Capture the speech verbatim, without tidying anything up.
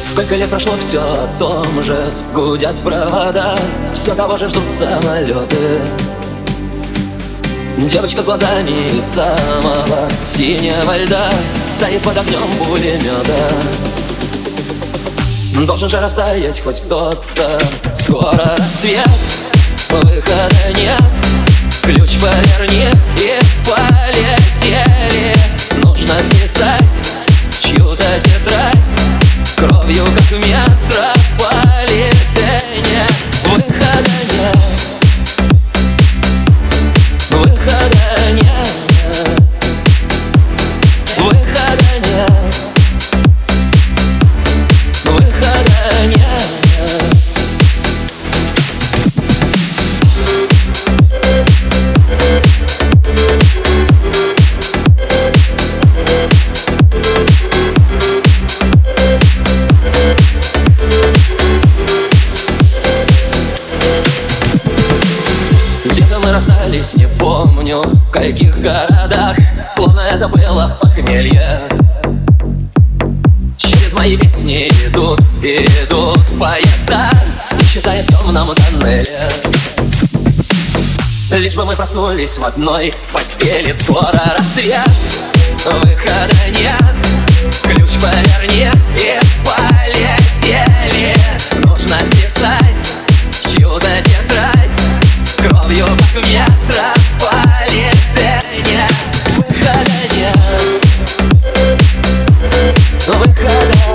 Сколько лет прошло, все о том же. Гудят провода, все того же ждут самолеты. Девочка с глазами из самого синего льда тает под огнем пулемета. Должен же растаять хоть кто-то. Скоро рассвет, выхода нет. Ключ поверни и полетели. Нужно вписать чью-то тетрадь кровью, как в метрополитене. Выхода нет, выхода нет, выхода нет, выхода нет. Где-то мы расстались, не помню в каких городах. Словно я забыла в похмелье. Через мои песни идут, идут поезда, исчезая в темном тоннеле. Лишь бы мы проснулись в одной постели. Скоро рассвет, выхода нет. Ключ поверни и полетели. Нужно писать чью-то тетрадь кровью, как в метрополитене. Выхода нет, выхода